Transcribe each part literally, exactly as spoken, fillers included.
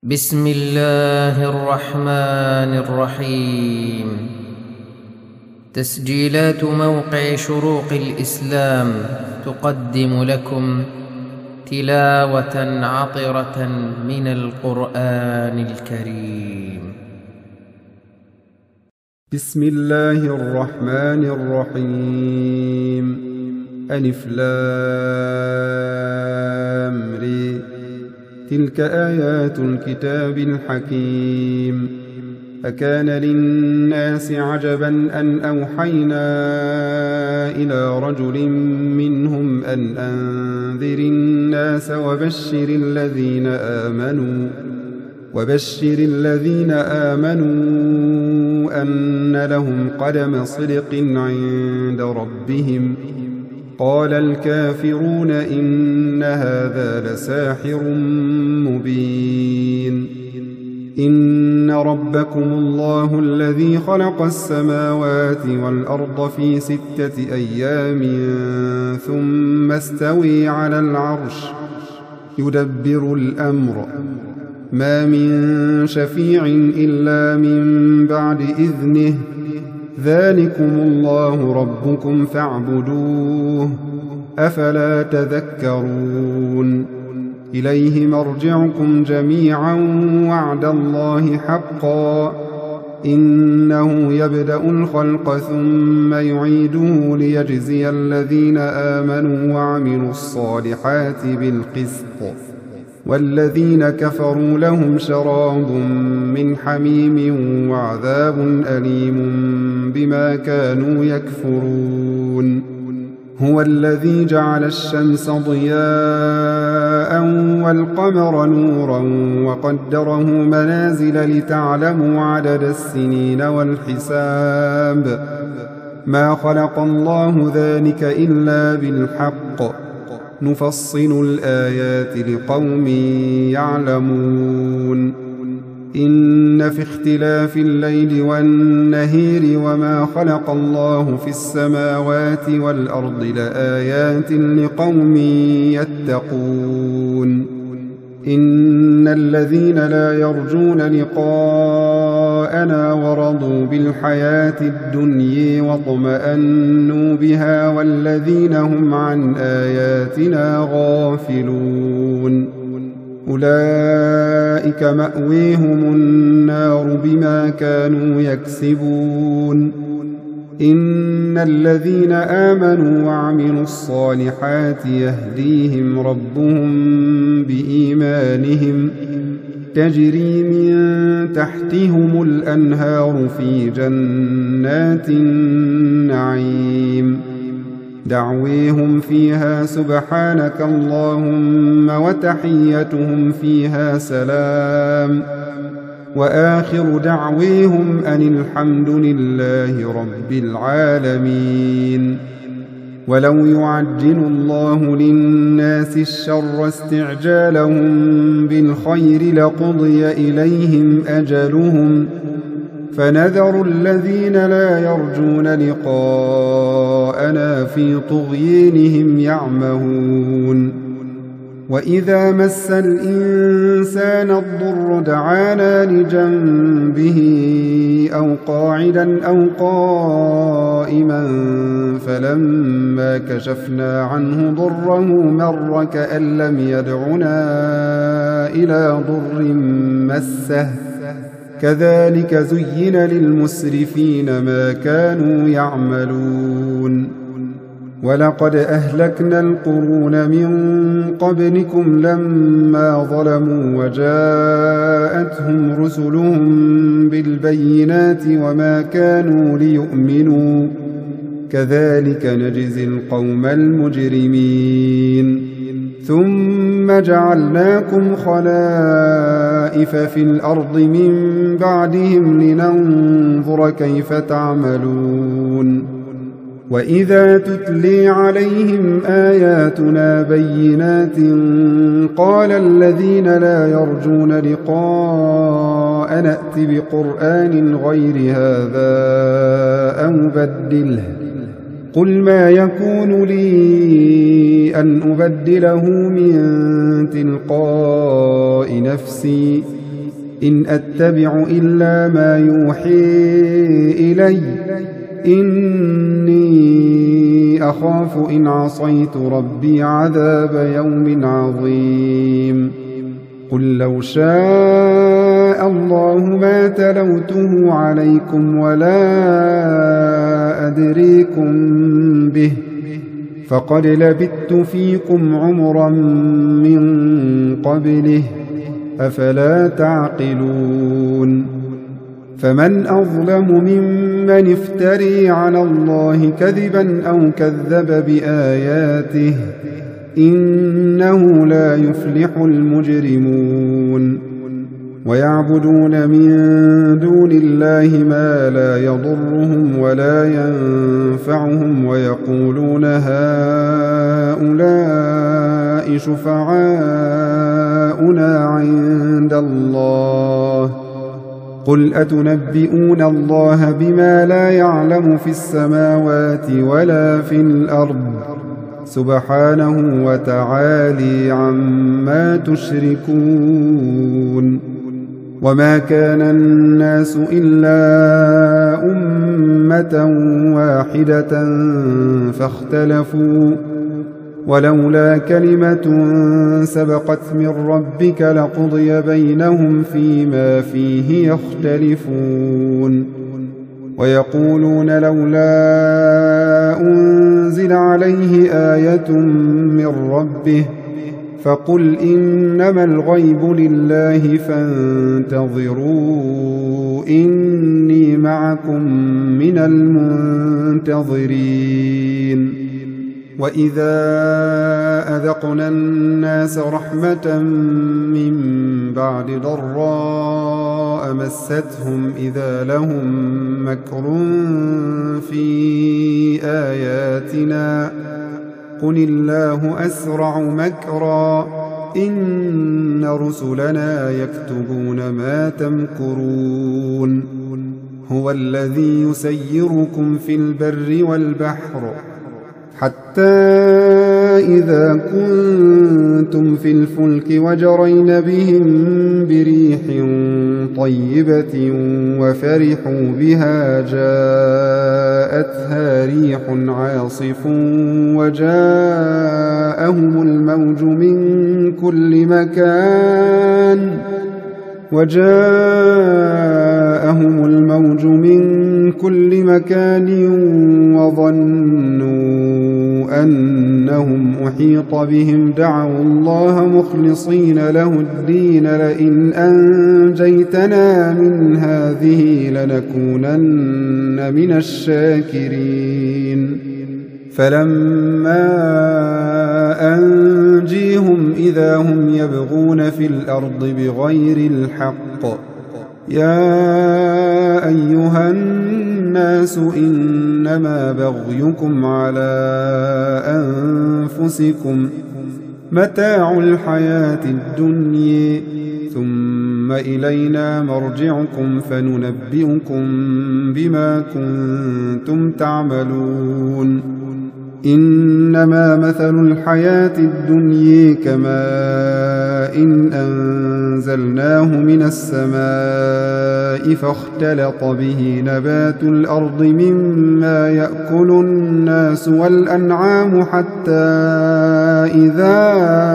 بسم الله الرحمن الرحيم. تسجيلات موقع شروق الإسلام تقدم لكم تلاوة عطرة من القرآن الكريم. بسم الله الرحمن الرحيم. ألف لام ر. تلك آيات الكتاب الحكيم. أكان للناس عجبا أن أوحينا إلى رجل منهم أن أنذر الناس وبشر الذين آمنوا وبشر الذين آمنوا أن لهم قدم صدق عند ربهم. قال الكافرون إن هذا لساحر مبين. إن ربكم الله الذي خلق السماوات والأرض في ستة أيام ثم استوي على العرش يدبر الأمر ما من شفيع إلا من بعد إذنه. ذلكم الله ربكم فاعبدوه أفلا تذكرون. إليه مرجعكم جميعا وعد الله حقا. إنه يبدأ الخلق ثم يعيده ليجزي الذين آمنوا وعملوا الصالحات بالقسط. والذين كفروا لهم شراب من حميم وعذاب أليم بما كانوا يكفرون. هو الذي جعل الشمس ضياء والقمر نورا وقدره منازل لتعلموا عدد السنين والحساب. ما خلق الله ذلك إلا بالحق. نفصل الآيات لقوم يعلمون. إن في اختلاف الليل والنهار وما خلق الله في السماوات والأرض لآيات لقوم يتقون. إن الذين لا يرجون لقاءنا ورضوا بالحياة الدنيا واطمأنوا بها والذين هم عن آياتنا غافلون أولئك مأويهم النار بما كانوا يكسبون. إن الذين آمنوا وعملوا الصالحات يهديهم ربهم بإيمانهم تجري من تحتهم الأنهار في جنات النعيم. دعويهم فيها سبحانك اللهم وتحيتهم فيها سلام. وآخر دعويهم أن الحمد لله رب العالمين. ولو يعجل الله للناس الشر استعجالهم بالخير لقضي إليهم أجلهم. فنذر الذين لا يرجون لقاءنا في طغيانهم يعمهون. وإذا مس الإنسان الضر دعانا لجنبه أو قاعدا أو قائما فلما كشفنا عنه ضره مر كأن لم يدعنا إلى ضر مسه. كذلك زين للمسرفين ما كانوا يعملون. ولقد أهلكنا القرون من قبلكم لما ظلموا وجاءتهم رسلهم بالبينات وما كانوا ليؤمنوا. كذلك نجزي القوم المجرمين. ثم جعلناكم خلائف في الأرض من بعدهم لننظر كيف تعملون. وإذا تتلي عليهم آياتنا بينات قال الذين لا يرجون لقاء نأت بقرآن غير هذا أو بدله. قل ما يكون لي أن أبدله من تلقاء نفسي إن أتبع إلا ما يوحي إلي إني أخاف إن عصيت ربي عذاب يوم عظيم قل لو شاء الله ما تلوته عليكم ولا أدريكم به فقد لبثت فيكم عمرا من قبله أفلا تعقلون فمن أظلم ممن افتري على الله كذبا أو كذب بآياته إنه لا يفلح المجرمون ويعبدون من دون الله ما لا يضرهم ولا ينفعهم ويقولون هؤلاء شفعاؤنا عند الله قل أتنبئون الله بما لا يعلم في السماوات ولا في الأرض سبحانه وتعالي عما تشركون وما كان الناس إلا أمة واحدة فاختلفوا ولولا كلمة سبقت من ربك لقضي بينهم فيما فيه يختلفون ويقولون لولا أنزل عليه آية من ربه فقل إنما الغيب لله فانتظروا إني معكم من المنتظرين وإذا أذقنا الناس رحمة من بعد ضراء مستهم إذا لهم مكر في آياتنا قل الله أسرع مكرا إن رسلنا يكتبون ما تمكرون هو الذي يسيركم في البر والبحر حتى إذا كنتم في الفلك وجرين بهم بريح طيبة وفرحوا بها جاءتها ريح عاصف وجاءهم الموج من كل مكان وجاءهم الموج من كل مكان وظنوا أنهم أحيط بهم دعوا الله مخلصين له الدين لئن أنجيتنا من هذه لنكونن من الشاكرين فلما أنجيهم إذا هم يبغون في الأرض بغير الحق يا أيها الناس إنما بغيكم على أنفسكم متاع الحياة الدنيا ثم إلينا مرجعكم فننبئكم بما كنتم تعملون إنما مثل الحياة الدنيا كماء إن أنزلناه من السماء فاختلط به نبات الأرض مما يأكل الناس والأنعام حتى إذا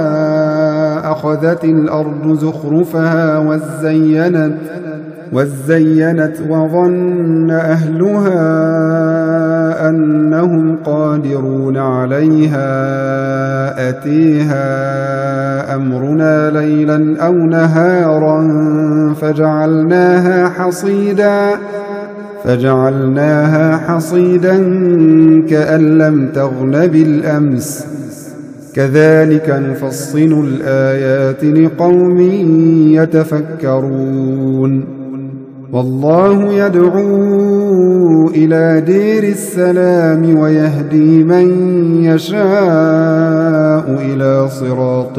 أخذت الأرض زخرفها وزينت وزينت وظن أهلها أنهم قادرون عليها أتيها أمرنا ليلا أو نهارا فجعلناها حصيدا فجعلناها حصيدا كأن لم تغن بالأمس كذلك نفصل الآيات لقوم يتفكرون والله يدعو إلى دير السلام ويهدي من يشاء إلى صراط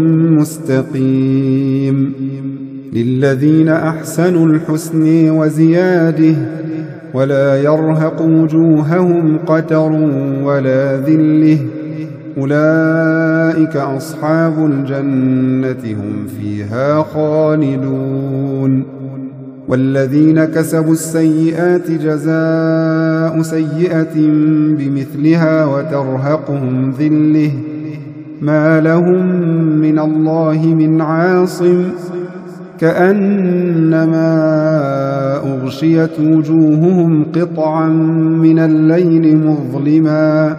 مستقيم للذين أحسنوا الحسن وزياده ولا يرهق وجوههم قتر ولا ذله أولئك أصحاب الجنة هم فيها خالدون والذين كسبوا السيئات جزاء سيئة بمثلها وترهقهم ذلة ما لهم من الله من عاصم كأنما أغشيت وجوههم قطعا من الليل مظلما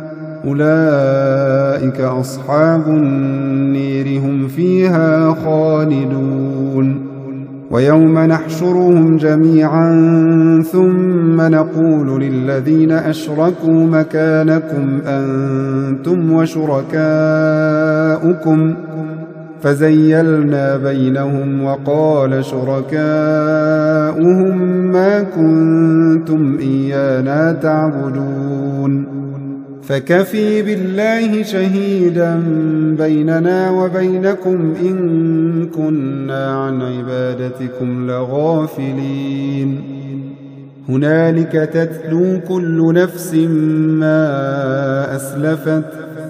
أولئك أصحاب النير هم فيها خالدون ويوم نحشرهم جميعا ثم نقول للذين أشركوا مكانكم أنتم وشركاؤكم فزيلنا بينهم وقال شركاؤهم ما كنتم إيانا تعبدون فكفي بالله شهيدا بيننا وبينكم إن كنا عن عبادتكم لغافلين هنالك تتلو كل نفس ما أسلفت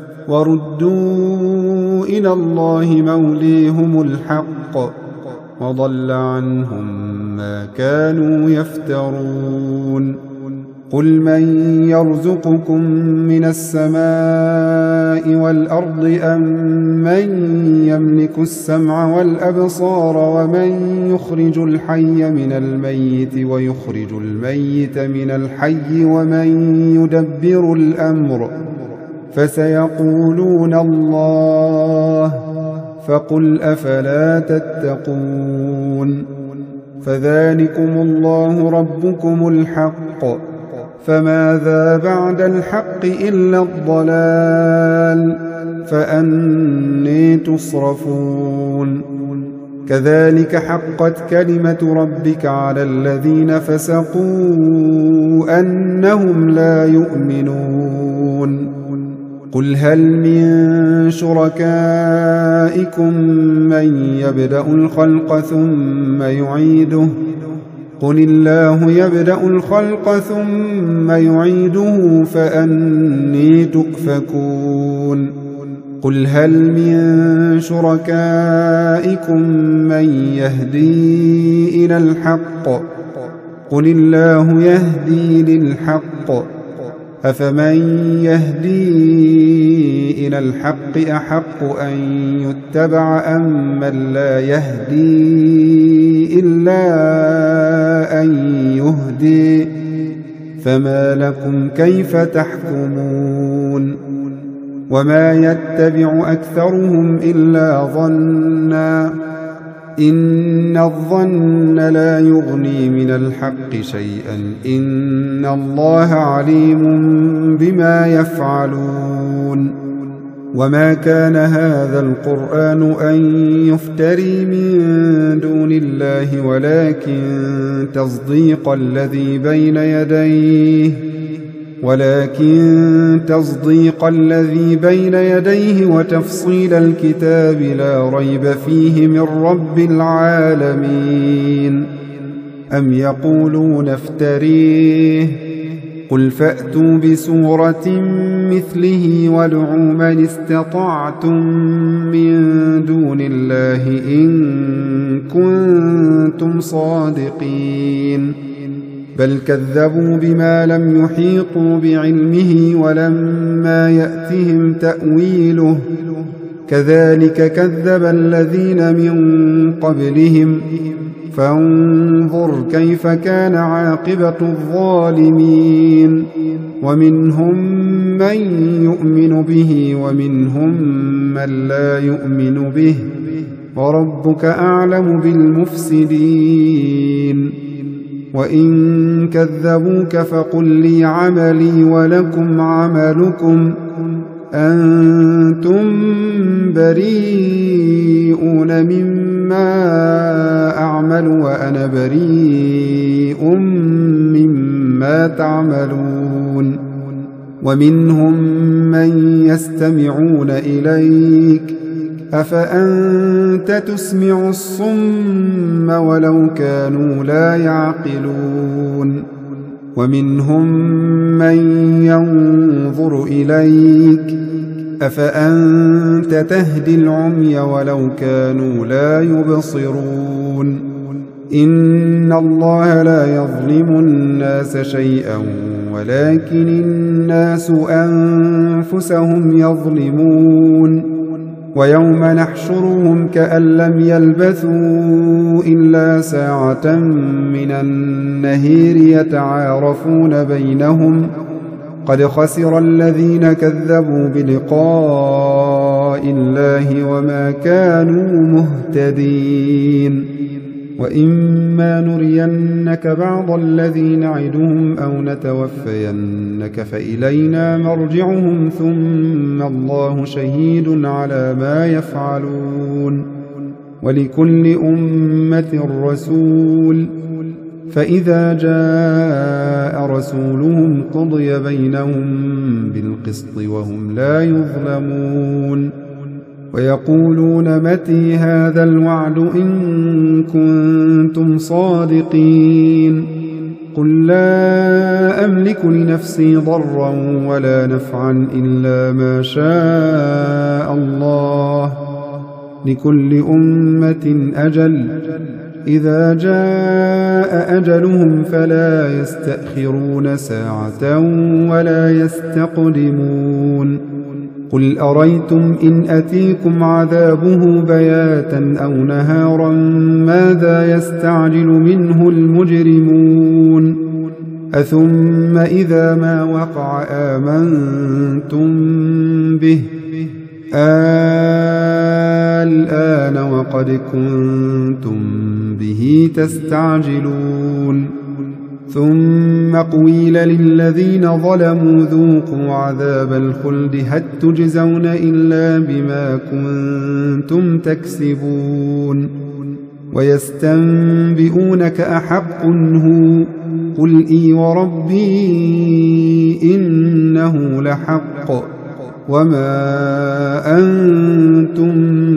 وردوا إلى الله موليهم الحق وضل عنهم ما كانوا يفترون قل من يرزقكم من السماء والأرض أم من يملك السمع والأبصار ومن يخرج الحي من الميت ويخرج الميت من الحي ومن يدبر الأمر فسيقولون الله فقل أفلا تتقون فذلكم الله ربكم الحق فماذا بعد الحق إلا الضلال فأني تصرفون كذلك حقت كلمة ربك على الذين فسقوا أنهم لا يؤمنون قل هل من شركائكم من يبدأ الخلق ثم يعيده قل الله يبدأ الخلق ثم يعيده فأني تؤفكون قل هل من شركائكم من يهدي إلى الحق قل الله يهدي للحق أفمن يهدي إلى الحق أحق أن يتبع أم من لا يهدي إلا أن يهدي فما لكم كيف تحكمون وما يتبع أكثرهم إلا ظنا إن الظن لا يغني من الحق شيئا إن الله عليم بما يفعلون وما كان هذا القرآن أن يفتري من دون الله ولكن تصديق الذي بين يديه ولكن تصديق الذي بين يديه وتفصيل الكتاب لا ريب فيه من رب العالمين أم يقولون افتريه قل فأتوا بسورة مثله وادعوا من استطعتم من دون الله إن كنتم صادقين بل كذبوا بما لم يحيطوا بعلمه ولما يأتهم تأويله كذلك كذب الذين من قبلهم فانظر كيف كان عاقبة الظالمين ومنهم من يؤمن به ومنهم من لا يؤمن به وربك أعلم بالمفسدين وإن كذبوك فقل لي عملي ولكم عملكم أنتم بريئون مما أعمل وأنا بريء مما تعملون ومنهم من يستمعون إليك أفأنت تسمع الصم ولو كانوا لا يعقلون ومنهم من ينظر إليك أفأنت تهدي العمي ولو كانوا لا يبصرون إن الله لا يظلم الناس شيئا ولكن الناس أنفسهم يظلمون ويوم نحشرهم كأن لم يلبثوا إلا ساعة من النهير يتعارفون بينهم قد خسر الذين كذبوا بلقاء الله وما كانوا مهتدين وإما نرينك بعض الذي نعدهم أو نتوفينك فإلينا مرجعهم ثم الله شهيد على ما يفعلون ولكل أمة رسول فإذا جاء رسولهم قضي بينهم بالقسط وهم لا يظلمون ويقولون متى هذا الوعد إن كنتم صادقين قل لا أملك لنفسي ضرا ولا نفعا إلا ما شاء الله لكل أمة أجل إذا جاء أجلهم فلا يستأخرون ساعة ولا يستقدمون قل أريتم إن أتيكم عذابه بياتا أو نهارا ماذا يستعجل منه المجرمون أثم إذا ما وقع آمنتم به الآن وقد كنتم به تستعجلون ثم قيل للذين ظلموا ذوقوا عذاب الخلد هل تجزون إلا بما كنتم تكسبون ويستنبئونك أحق هو قل إي وربي إنه لحق وما أنتم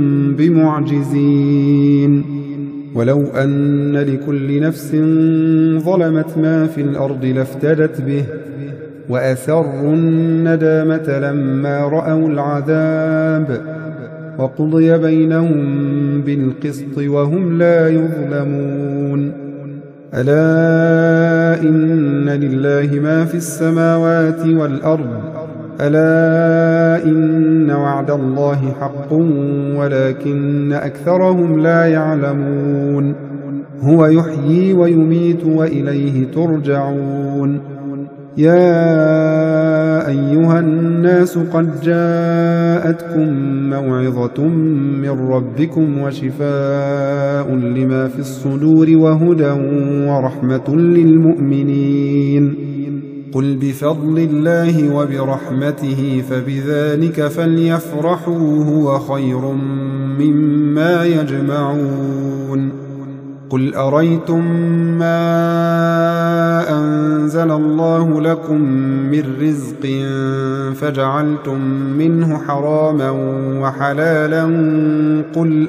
بمعجزين ولو أن لكل نفس ظلمت ما في الأرض لافتدت به وأسروا الندامة لما رأوا العذاب وقضي بينهم بالقسط وهم لا يظلمون ألا إن لله ما في السماوات والأرض ألا إن وعد الله حق ولكن أكثرهم لا يعلمون هو يحيي ويميت وإليه ترجعون يا أيها الناس قد جاءتكم موعظة من ربكم وشفاء لما في الصدور وهدى ورحمة للمؤمنين قل بفضل الله وبرحمته فبذلك فليفرحوا هو خير مما يجمعون قل أريتم ما أنزل الله لكم من رزق فجعلتم منه حراما وحلالا قل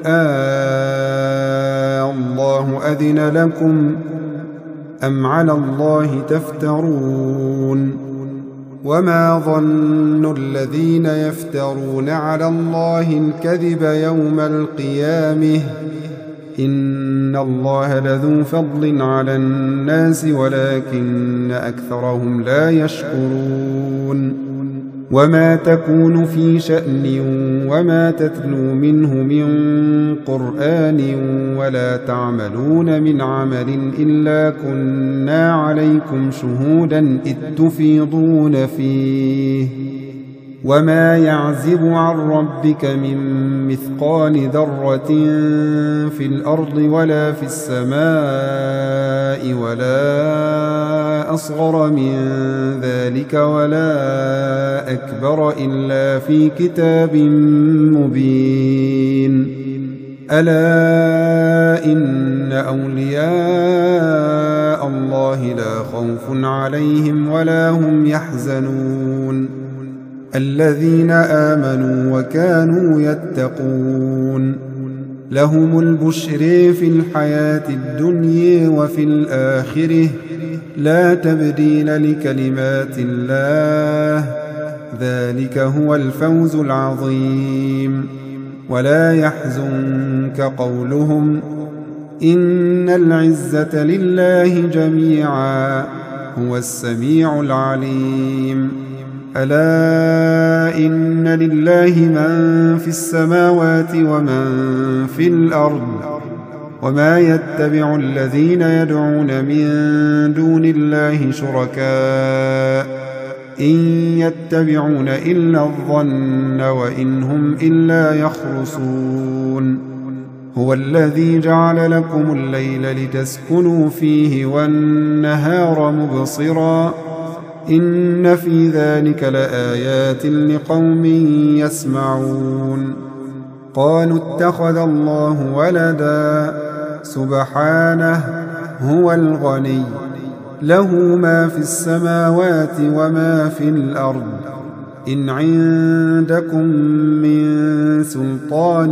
آه الله أذن لكم أم على الله تفترون وما ظن الذين يفترون على الله الكذب يوم القيامة إن الله لذو فضل على الناس ولكن أكثرهم لا يشكرون وما تكون في شأن وما تتلو منه من قرآن ولا تعملون من عمل إلا كنا عليكم شهودا إذ تفيضون فيه وما يعزب عن ربك من مثقال ذرة في الأرض ولا في السماء ولا أصغر من ذلك ولا أكبر إلا في كتاب مبين ألا إن أولياء الله لا خوف عليهم ولا هم يحزنون الذين آمنوا وكانوا يتقون لهم البشر في الحياة الدنيا وفي الآخرة لا تبديل لكلمات الله ذلك هو الفوز العظيم. ولا يحزنك قولهم إن العزة لله جميعا هو السميع العليم. ألا إن لله من في السماوات ومن في الأرض وما يتبع الذين يدعون من دون الله شركاء إن يتبعون إلا الظن وإن هم إلا يخرصون. هو الذي جعل لكم الليل لتسكنوا فيه والنهار مبصرا إن في ذلك لآيات لقوم يسمعون. قالوا اتخذ الله ولدا سبحانه هو الغني له ما في السماوات وما في الأرض إن عندكم من سلطان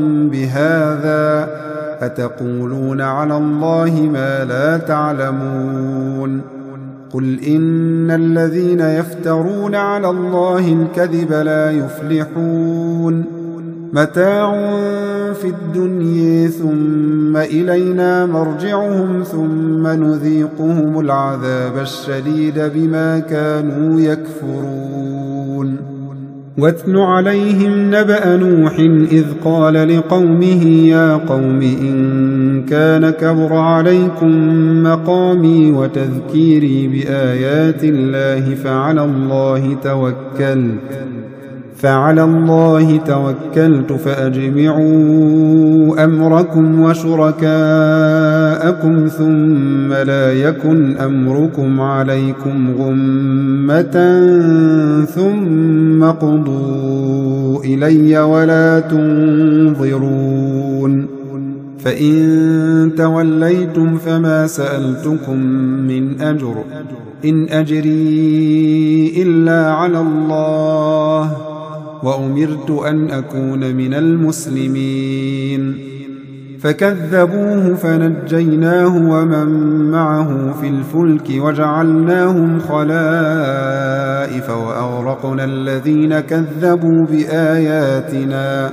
بهذا أتقولون على الله ما لا تعلمون. قل إن الذين يفترون على الله الكذب لا يفلحون. متاع في الدنيا ثم إلينا مرجعهم ثم نذيقهم العذاب الشديد بما كانوا يكفرون. واتل عليهم نبأ نوح إذ قال لقومه يا قوم إن كان كبر عليكم مقامي وتذكيري بآيات الله فعلى الله توكلت فعلى الله توكلت فأجمعوا أمركم وشركاءكم ثم لا يكن أمركم عليكم غمة ثم قضوا إلي ولا تنظرون. فإن توليتم فما سألتكم من أجر إن أجري إلا على الله وأمرت أن أكون من المسلمين. فكذبوه فنجيناه ومن معه في الفلك وجعلناهم خلائف وأغرقنا الذين كذبوا بآياتنا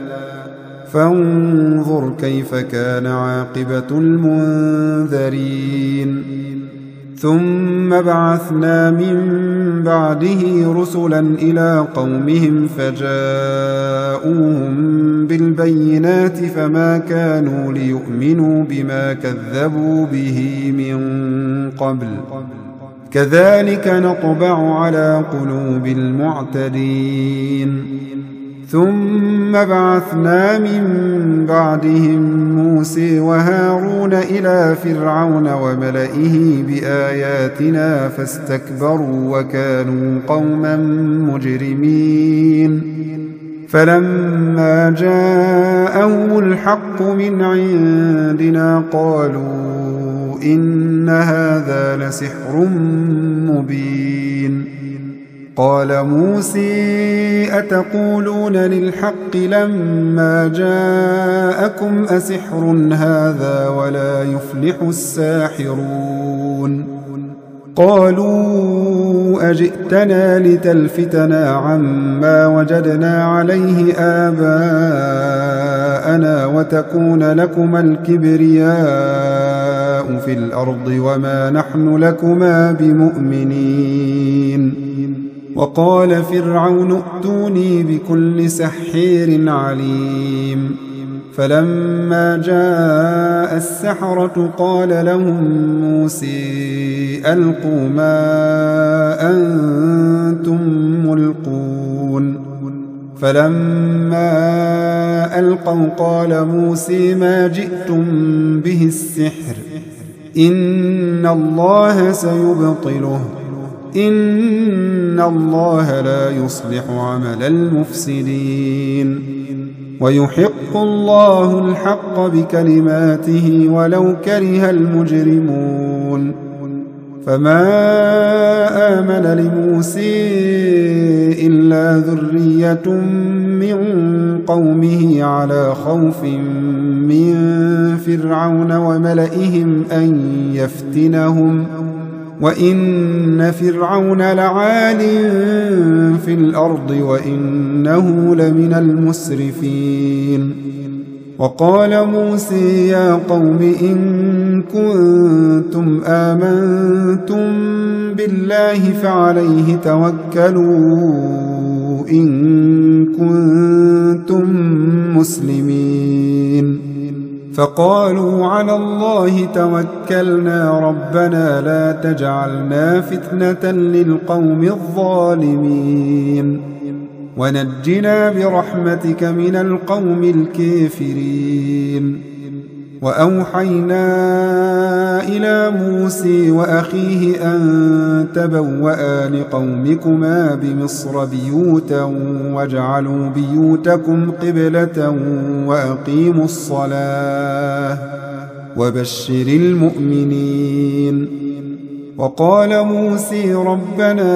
فانظر كيف كان عاقبة المنذرين. ثم بعثنا من بعده رسلا إلى قومهم فجاءوهم بالبينات فما كانوا ليؤمنوا بما كذبوا به من قبل كذلك نطبع على قلوب المعتدين. ثم بعثنا من بعدهم موسى وهارون إلى فرعون وملئه بآياتنا فاستكبروا وكانوا قوما مجرمين. فلما جاءهم الحق من عندنا قالوا إن هذا لسحر مبين. قال موسى أتقولون للحق لما جاءكم أسحر هذا ولا يفلح الساحرون. قالوا أجئتنا لتلفتنا عما وجدنا عليه آباءنا وتكون لكما الكبرياء في الأرض وما نحن لكما بمؤمنين. وقال فرعون ائتوني بكل سحير عليم. فلما جاء السحرة قال لهم موسى ألقوا ما أنتم ملقون. فلما ألقوا قال موسى ما جئتم به السحر إن الله سيبطله إن الله لا يصلح عمل المفسدين. ويحق الله الحق بكلماته ولو كره المجرمون. فما آمن لموسى إلا ذرية من قومه على خوف من فرعون وملئهم أن يفتنهم وإن فرعون لعال في الأرض وإنه لمن المسرفين. وقال موسى يا قوم إن كنتم آمنتم بالله فعليه توكلوا إن كنتم مسلمين. فقالوا على الله توكلنا ربنا لا تجعلنا فتنة للقوم الظالمين ونجنا برحمتك من القوم الكافرين. وأوحينا إلى موسى وأخيه أن تبوأ لقومكما بمصر بيوتا واجعلوا بيوتكم قبلة وأقيموا الصلاة وبشر المؤمنين. وقال موسى ربنا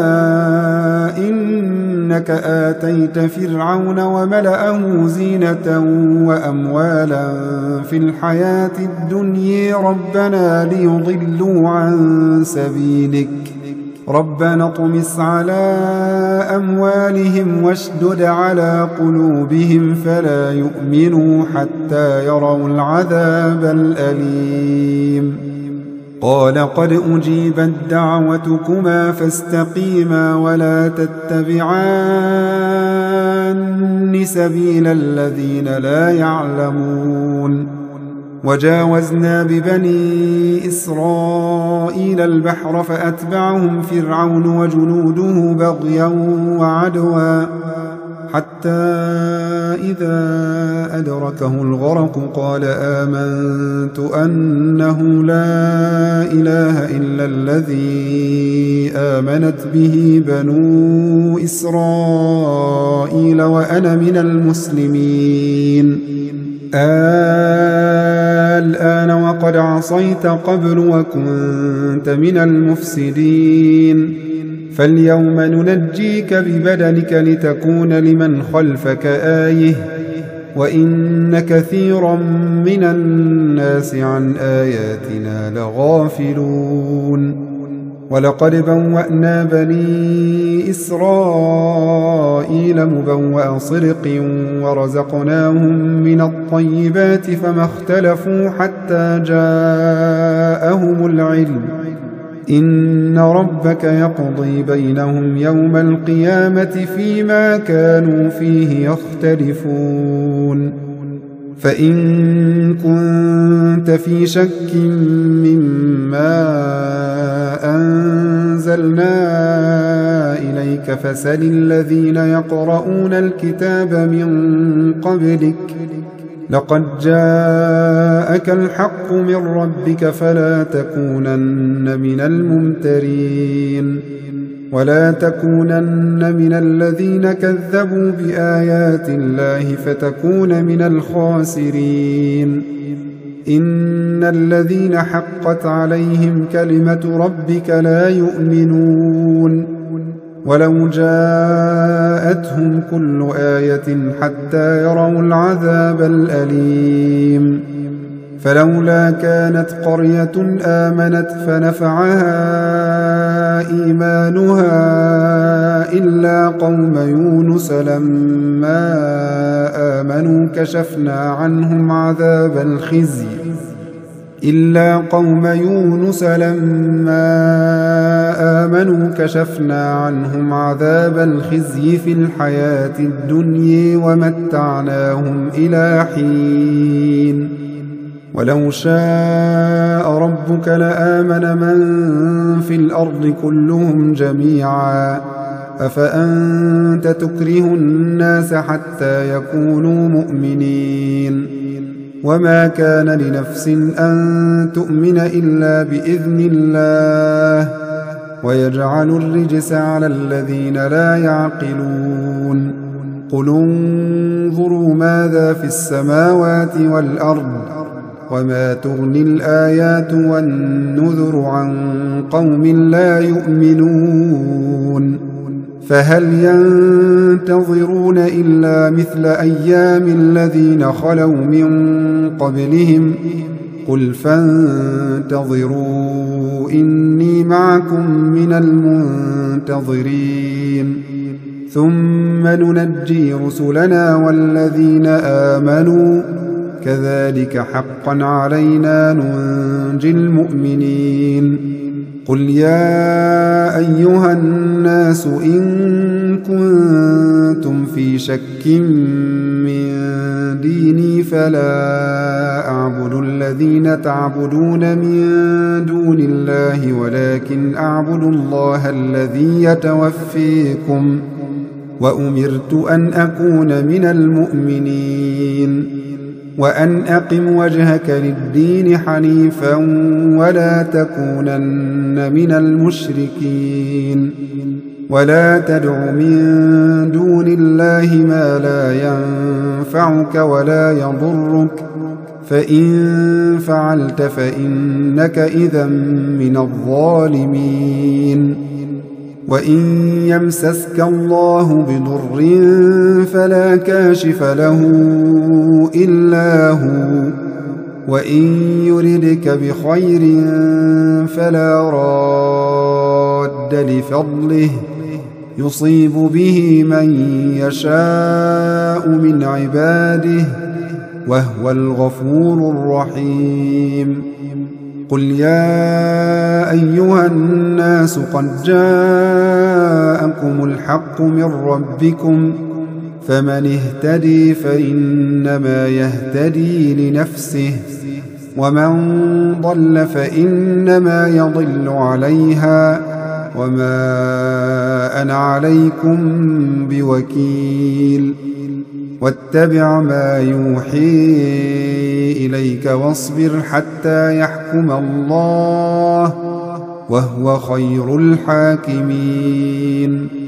إنك آتيت فرعون وملأه زينة وأموالا في الحياة الدنيا ربنا ليضلوا عن سبيلك ربنا اطمس على أموالهم واشدد على قلوبهم فلا يؤمنوا حتى يروا العذاب الأليم. قال قد أجيبت دعوتكما فاستقيما ولا تتبعان سبيل الذين لا يعلمون. وجاوزنا ببني إسرائيل البحر فأتبعهم فرعون وجنوده بغيا وعدوا حتى إذا أدركه الغرق قال آمنت أنه لا إله إلا الذي آمنت به بنو إسرائيل وأنا من المسلمين. الآن وقد عصيت قبل وكنت من المفسدين فاليوم ننجيك ببدنك لتكون لمن خلفك آية وإن كثيرا من الناس عن آياتنا لغافلون. ولقد بوأنا بني إسرائيل مبوأ صدق ورزقناهم من الطيبات فما اختلفوا حتى جاءهم العلم إن ربك يقضي بينهم يوم القيامة فيما كانوا فيه يختلفون. فإن كنت في شك مما أنزلنا إليك فسل الذين يقرؤون الكتاب من قبلك لقد جاءك الحق من ربك فلا تكونن من الممترين ولا تكونن من الذين كذبوا بآيات الله فتكون من الخاسرين. إن الذين حقت عليهم كلمة ربك لا يؤمنون ولو جاءتهم كل آية حتى يروا العذاب الأليم. فلولا كانت قرية آمنت فنفعها إيمانها إلا قوم يونس لما آمنوا كشفنا عنهم عذاب الخزي إلا قوم يونس لما آمنوا كشفنا عنهم عذاب الخزي في الحياة الدنيا ومتعناهم إلى حين. ولو شاء ربك لآمن من في الأرض كلهم جميعا أفأنت تكره الناس حتى يكونوا مؤمنين وما كان لنفس أن تؤمن إلا بإذن الله ويجعل الرجس على الذين لا يعقلون. قل انظروا ماذا في السماوات والأرض وما تغني الآيات والنذر عن قوم لا يؤمنون. فهل ينتظرون إلا مثل أيام الذين خلوا من قبلهم قل فانتظروا إني معكم من المنتظرين ثم ننجي رسلنا والذين آمنوا كذلك حقا علينا ننجي المؤمنين قل يا أيها الناس إن كنتم في شك من ديني فلا أعبد الذين تعبدون من دون الله ولكن أعبد الله الذي يتوفيكم وأمرت أن أكون من المؤمنين وأن أقم وجهك للدين حنيفا ولا تكونن من المشركين ولا تدع من دون الله ما لا ينفعك ولا يضرك فإن فعلت فإنك إذا من الظالمين وإن يمسسك الله بضر فلا كاشف له إلا هو وإن يردك بخير فلا راد لفضله يصيب به من يشاء من عباده وهو الغفور الرحيم قل يا أيها الناس قد جاءكم الحق من ربكم فمن اهتدي فإنما يهتدي لنفسه ومن ضل فإنما يضل عليها وما أنا عليكم بوكيل واتبع ما يوحي إليك واصبر حتى يحكم الله وهو خير الحاكمين